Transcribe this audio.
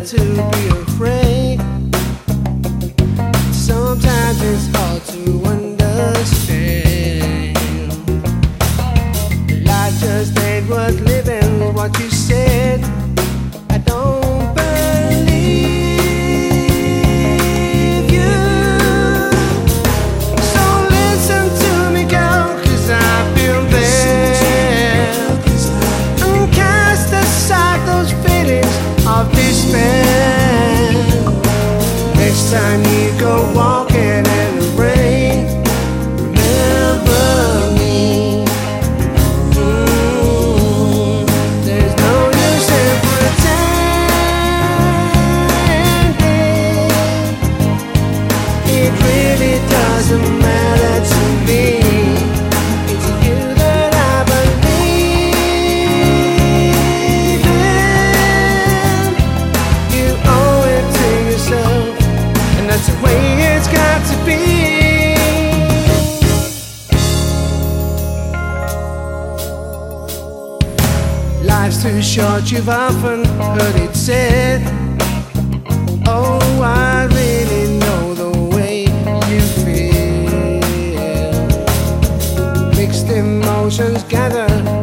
better to be afraid. Sometimes it's hard to understand. Life just ain't worth living, what you said. I don't believe you. So listen to me, girl, 'cause I feel bad. And cast aside those feelings of despair. Next time you go walking in the rain, remember me. There's no use in pretending. It really doesn't matter to me. It's you that I believe in. You owe it to yourself, and that's the way it's got to be. Life's too short, you've often heard it said. Oh, I really know the way you feel. Mixed emotions gather